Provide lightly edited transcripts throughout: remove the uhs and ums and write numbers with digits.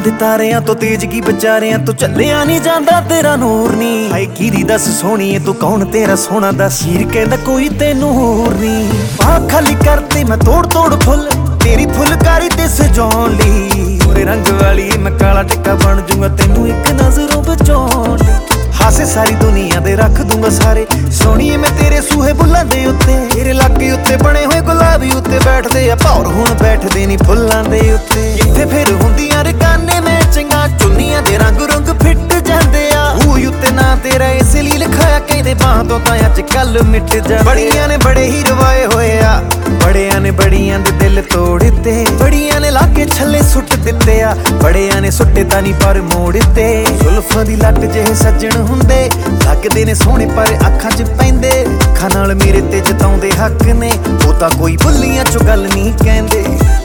ਦੇ ਤਾਰਿਆਂ ਤੋਂ ਤੇਜ ਕੀ ਵਿਚਾਰਿਆਂ ਤੋਂ ਚੱਲਿਆ ਨਹੀਂ ਜਾਂਦਾ ਤੇਰਾ ਨੂਰ ਨੀ। ਹਾਏ ਕੀਦੀ ਦੱਸ ਸੋਹਣੀਏ ਤੂੰ ਕੌਣ ਤੇਰਾ ਸੋਹਣਾ ਦੱਸ, ਹੀਰ ਕਹਿੰਦਾ ਕੋਈ ਤੈਨੂੰ ਹੋਰ ਨੀ। ਆਹ ਖਾਲੀ ਕਰਤੇ ਮੈਂ ਤੋੜ ਤੋੜ ਫੁੱਲ ਤੇਰੀ ਫੁਲਕਾਰੀ ਤੇ ਸਜਾਉਣ ਲਈ। ਗੋਰੇ ਰੰਗ ਵਾਲੀ ਮੈਂ ਕਾਲਾ ਟਿੱਕਾ ਬਣ ਜੂੰਗਾ ਤੈਨੂੰ ਇੱਕ ਨਜ਼ਰੋਂ ਬਚਾਉਣ ਲਈ। ਹਾਸੇ ਸਾਰੀ ਦੁਨੀਆ ਦੇ ਰੱਖ ਦੂੰਗਾ ਸਾਰੇ, ਸੋਹਣੀਏ ਮੈਂ ਤੇਰੇ ਸੂਹੇ ਬੁੱਲਾਂ ਦੇ ਉੱਤੇ। ਤੇਰੇ ਲਾਗੇ ਉੱਤੇ ਬਣੇ ਹੋਏ ਗੁਲਾਬੀ ਉੱਤੇ ਬੈਠਦੇ ਆ ਭੌਰ, ਹੁਣ ਬੈਠਦੇ ਨੀ ਫੁੱਲਾਂ ਦੇ ਉੱਤੇ। ਕਿੱਥੇ ਫਿਰ ਹੁੰਦੀਆਂ ਰਕਾਨੇ ਮੈਚਿੰਗਾਂ, ਚੁੰਨੀਆਂ ਦੇ ਰੰਗ ਰੁੰਗ ਫਿੱਟ ਜਾਂਦੇ ਆ। ਰੂਹ ਉੱਤੇ ਨਾ ਤੇਰਾ ਇਸ ਲਈ ਲਿਖਾਇਆ, ਕਹਿੰਦੇ ਬਾਹਾਂ ਤੋਂ ਤਾਂ ਅੱਜ ਕੱਲ ਮਿਟ ਜਾਂਦੇ। ਬੜੀਆਂ ਨੇ ਬੜੇ ਹੀ ਰਵਾਏ ਹੋਏ ਆ, ਬੜਿਆਂ ਨੇ ਬੜੀਆਂ ਦੇ ਦਿਲ ਤੋੜ ਦਿੱਤੇ। ਬੜੀਆਂ ਨੇ ਲਾ ਕੇ ਛੱਲੇ ਸੁੱਟ ਦਿੱਤੇ ਆ, ਬੜਿਆਂ ਨੇ ਸੁੱਟੇ ਤਾਂ ਨਹੀਂ ਪਰ ਮੋੜ ਦਿੱਤੇ। ਜ਼ੁਲਫਾਂ ਦੀ ਲੱਟ ਜਿਹੇ ਸੱਜਣ ਹੁੰਦੇ, ਲੱਗਦੇ ਨੇ ਸੋਹਣੇ ਪਰ ਅੱਖਾਂ 'ਚ ਪੈਂਦੇ। ਅੱਖਾਂ ਨਾਲ ਮੇਰੇ ਤੇ ਜਤਾਉਂਦੇ ਹੱਕ ਨੇ, ਉਹ ਤਾਂ ਕੋਈ ਬੁੱਲੀਆਂ 'ਚੋਂ ਗੱਲ ਨਹੀਂ ਕਹਿੰਦੇ।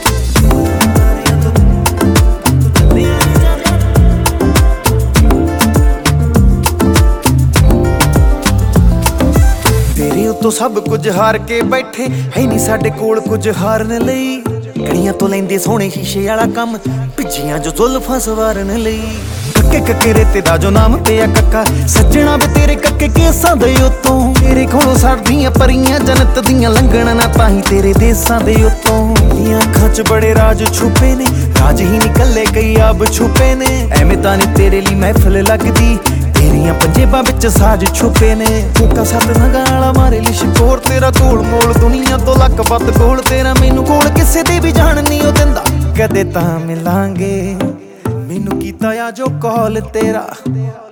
ਤੇਰੇ ਉੱਤੋਂ ਸਭ ਕੁਝ ਹਾਰ ਕੇ ਬੈਠੇ, ਹੈ ਨਹੀਂ ਸਾਡੇ ਕੋਲ ਕੁਝ ਹਾਰਨ ਲਈ। ਗਲੀਆਂ ਤੋਂ ਲੈਂਦੇ ਸੋਹਣੇ ਸ਼ੀਸ਼ੇ ਵਾਲਾ ਕੰਮ, ਭਿੱਜੀਆਂ ਜੋ ਜ਼ੁਲਫਾਂ ਸਵਾਰਨ ਲਈ। ਕੱਕੇ ਕੱਕੇ ਰੇਤੇ ਦਾ ਜੋ ਨਾਮ ਪਿਆ ਕੱਕਾ, ਸੱਜਣਾ ਵੇ ਤੇਰੇ ਕੱਕੇ ਕੇਸਾਂ ਦੇ ਉੱਤੋਂ। ਤੇਰੇ ਕੋਲੋਂ ਸੜਦੀਆਂ ਪਰੀਆਂ ਜਨਤ ਦੀਆਂ, ਲੰਘਣ ਨਾ ਪਾਹੀਂ ਤੇਰੇ ਦੇਸਾਂ ਦੇ ਉੱਤੋਂ। ਦੀਆਂ ਅੱਖਾਂ 'ਚ ਬੜੇ ਰਾਜ ਛੁਪੇ ਨੇ, ਰਾਜ ਹੀ ਨਿਕਲੇ ਕਈ ਆਬ ਛੁਪੇ ਨੇ। ਐਵੇਂ ਤਾਂ ਨੀ ਤੇਰੇ ਲਈ ਮਹਿਫਲ ਲੱਗਦੀ, ਤੇਰੀਆਂ ਪੰਜੇਬਾਂ ਵਿੱਚ ਸਾਜ ਛੁਪੇ ਨੇ। ਫੋਕਾ ਸੱਤ ਨਗਾਲਾ ਮਾਰੇ ਲਈ ਸ਼ਕੋਰ, ਤੇਰਾ ਕੋਲ ਮੋਲ ਦੁਨੀਆ ਤੋਂ ਲੱਕ ਵੱਧ ਕੋਲ। ਤੇਰਾ ਮੈਨੂੰ ਕੋਲ ਕਿਸੇ ਦੀ ਵੀ ਜਾਣ ਨਹੀਂ ਉਹ ਦਿੰਦਾ, ਕਦੇ ਤਾਂ ਮਿਲਾਂਗੇ। ਮੈਨੂੰ ਕੀਤਾ ਆ ਜੋ ਕਾਲ ਤੇਰਾ।